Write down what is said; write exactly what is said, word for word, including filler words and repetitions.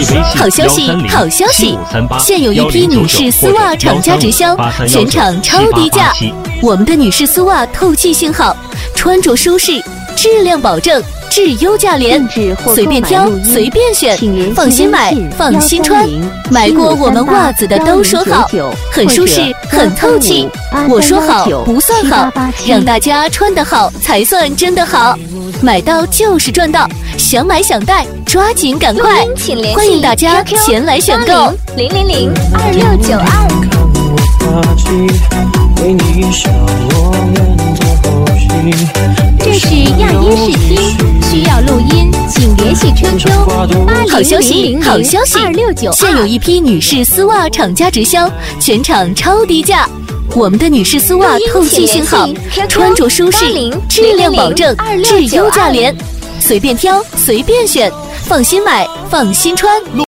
好消息，好消息！现有一批女士丝袜厂家直销，全场超低价。我们的女士丝袜透气性好，穿着舒适，质量保证，质优价廉，随便挑，随便选，放心买，放心穿。买过我们袜子的都说好，很舒适，很透气。我说好不算好，让大家穿得好才算真的好。买到就是赚到，想买想带，抓紧赶快！欢迎大家前来选购零零零二六九二。这是亚音视听，需要录音请联系 Q Q 八好消息，好消息！ 二六九二。 现有一批女士丝袜厂家直销，全场超低价。我们的女士丝袜透气性好，穿着舒适，质量保证，质优价廉，随便挑，随便选，放心买，放心穿。